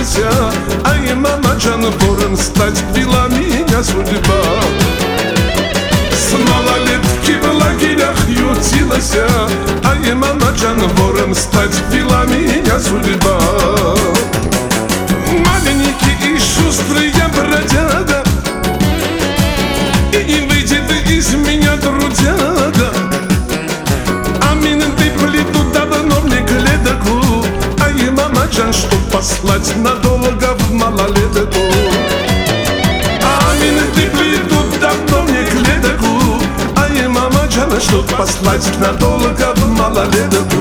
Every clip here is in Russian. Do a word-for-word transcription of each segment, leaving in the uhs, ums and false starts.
Ай, мама Джан, вором стать вела меня судьба. С малолетки в лагерях ютилась, ай, мама Джан, вором стать вела меня судьба. Маленький и шустрый я бродяга, и не выйдет из меня трудяга. А минуты плетут давно мне клетку, ай, мама Джан, чтоб послать надолго в малолетку. А минуты плетут давно мне клетку, ай, мама Джан, чтоб послать надолго в малолетку.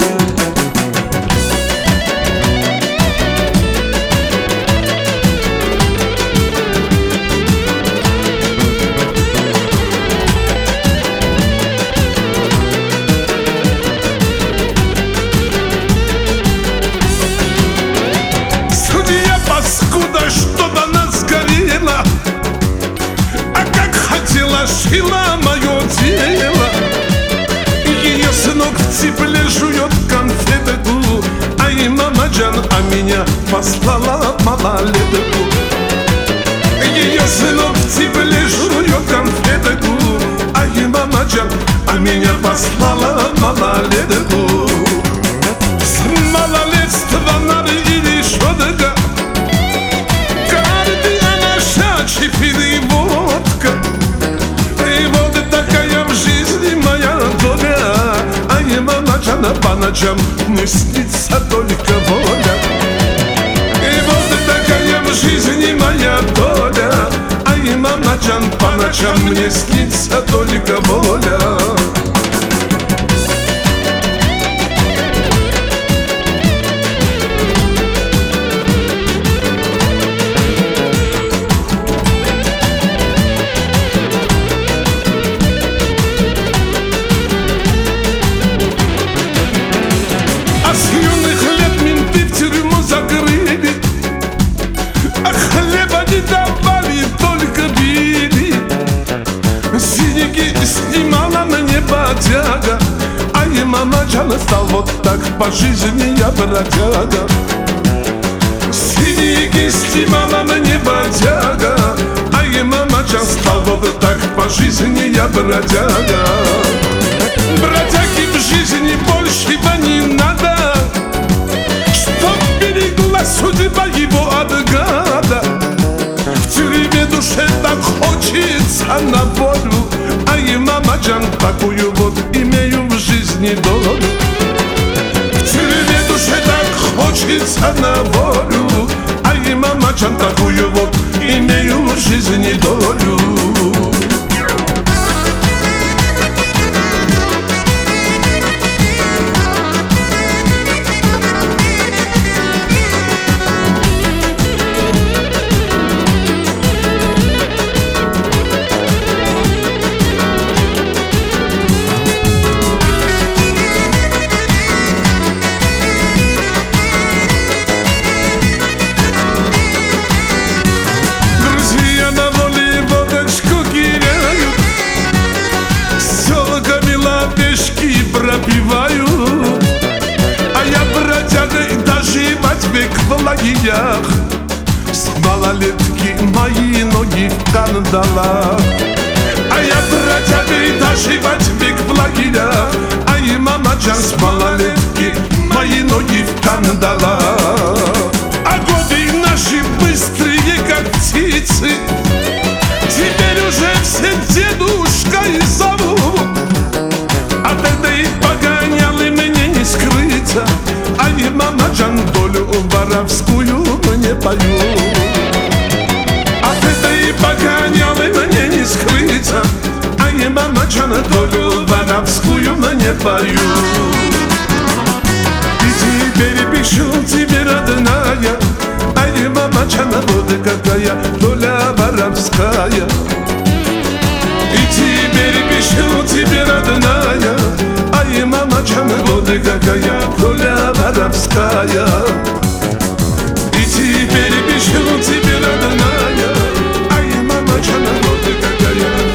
Паскуда, что-то нас горело, а как хотела, шила мое дело. Ее сынок в тепле жует конфетку, ай, мама Джан, а меня послала малолетку. Ее сынок в тепле жует конфетку, ай, мама Джан, а меня послала малолетку. С малолетства надо или шодка, и водка, и вот такая в жизни моя доля. Ай, мама Джан, по ночам мне снится только воля. И вот такая в жизни моя доля. Ай, мама Джан, по ночам мне снится только воля. Снимала мне бодяга, ай, мама Джан, стал вот так по жизни я бродяга. Синяки снимала мне бодяга, ай, мама Джан, стал вот так по жизни я бродяга. Бродяги в жизни больше не надо, чтоб берегла судьба его от гада. В тюрьме душе так хочется на волю, ай, мама Джан, такую вот имею в жизни долю. В тюрьме душе так хочется на волю, ай, мама Джан, такую вот имею в жизни долю. Пропиваю, а я бродяга и доживать век в лагерях. С малолетки мои ноги в кандалах. А я бродяга и доживать век в лагерях. Ай, мама Джан, с малолетки мои ноги в кандалах. А годы наши быстрые, как птицы, теперь уже все дедушкой зовут. От этой погонялы мне не скрыться, ай, мама Джан, долю воровскую мне поют. От этой погонялы мне не скрыться, ай, мама Джан, долю воровскую мне поют. И теперь пишу тебе, родная, ай, мама Джан, вот какая доля воровская. И теперь пишу тебе, родная, ай, мама Джан, вот какая доля воровская. И теперь пишу тебе, родная, ай, мама Джан, вот какая